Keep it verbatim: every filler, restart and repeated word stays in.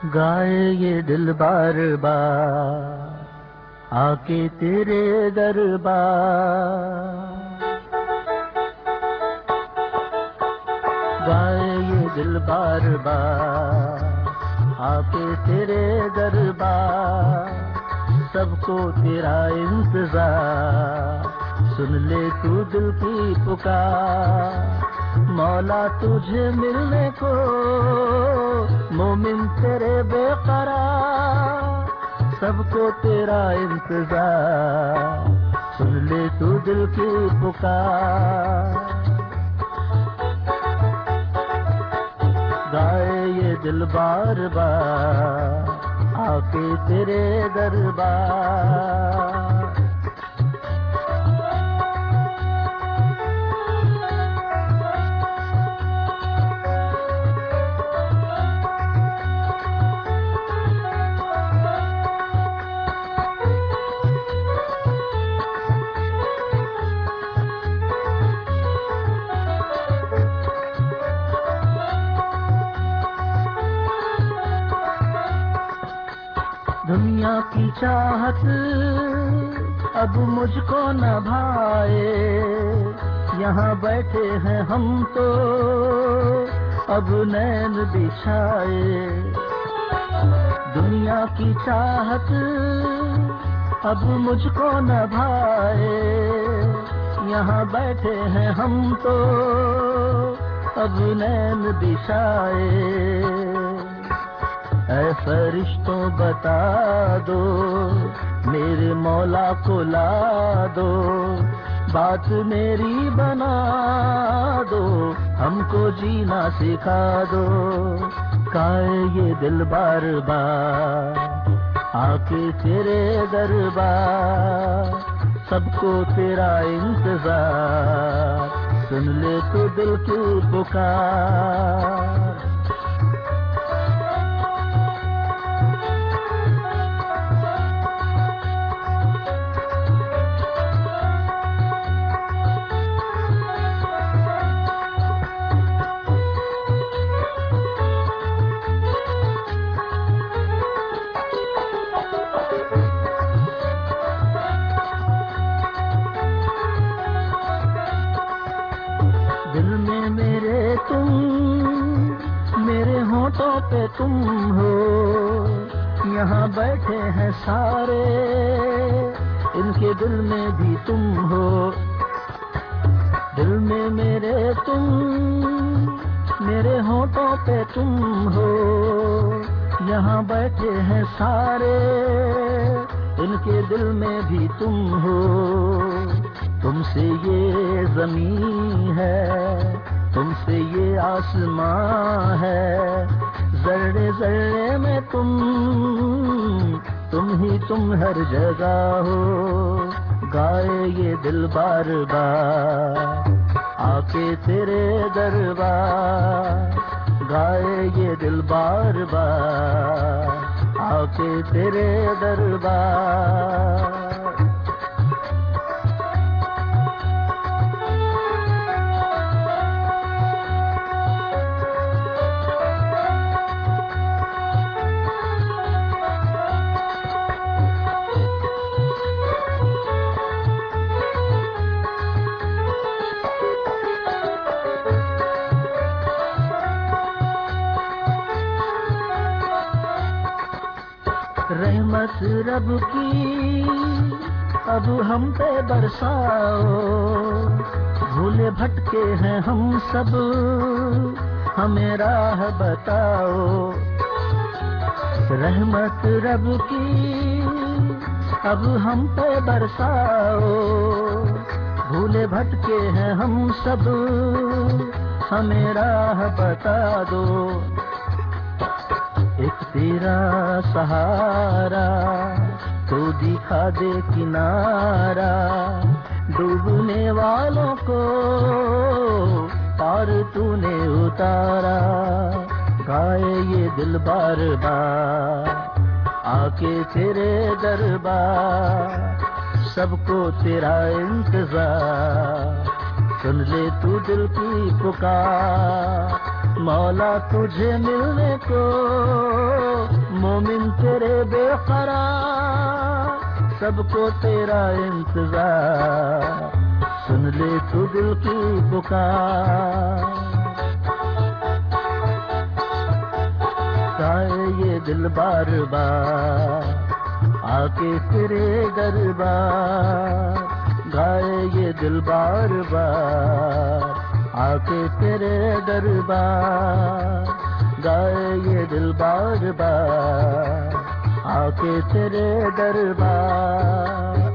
گائے یہ دل بار بار آ کے تیرے دربار، گائے یہ دل بار بار آ کے تیرے دربار، سب کو تیرا انتظار، سن لے تو دل کی پکار، مولا تجھے ملنے کو مومن تیرے بے قرار، سب کو تیرا انتظار، سن لے تو دل کی پکار، گائے یہ دل بار بار آ کے تیرے دربار۔ دنیا کی چاہت اب مجھ کو نہ بھائے، یہاں بیٹھے ہیں ہم تو اب نین بچھائے، دنیا کی چاہت اب مجھ کو نہ بھائے، یہاں بیٹھے ہیں ہم تو اب نین بچھائے، اے فرشتوں بتا دو میرے مولا کو لا دو، بات میری بنا دو، ہم کو جینا سکھا دو، کائے یہ دل بار بار آ کے تیرے دربار، سب کو تیرا انتظار، سن لے تو دل کی پکار، دل میں میرے تم، میرے ہونٹوں پہ تم ہو، یہاں بیٹھے ہیں سارے ان کے دل میں بھی تم ہو، دل میں میرے تم، میرے ہونٹوں پہ تم ہو، یہاں بیٹھے ہیں سارے ان کے دل میں بھی تم ہو، تم سے یہ زمین ہے، تم سے یہ آسمان ہے، ذرے ذرے میں تم، تم ہی تم ہر جگہ ہو، گائے یہ دل بار بار آ کے تیرے دربار، گائے یہ دل بار بار آ کے تیرے دربار۔ رحمت رب کی اب ہم پہ برساؤ، بھولے بھٹکے ہیں ہم سب ہمیں راہ بتاؤ، رحمت رب کی اب ہم پہ برساؤ، بھولے بھٹکے ہیں ہم سب ہمیں راہ بتا دو، ایک تیرا سہارا تو دکھا دے کنارا، ڈوبنے والوں کو پار تو نے اتارا، گائے یہ دل بار بار آ کے تیرے دربار، سب کو تیرا انتظار، سن لے تو دل کی پکار، مولا تجھے ملنے کو سب کو تیرا انتظار، سن لے تو دل کی پکار، گائے یہ دل بار بار آ کے تیرے دربار، گائے یہ دل بار بار آ کے تیرے دربار، گائے یہ دل بار بار آ کے تیرے دربار۔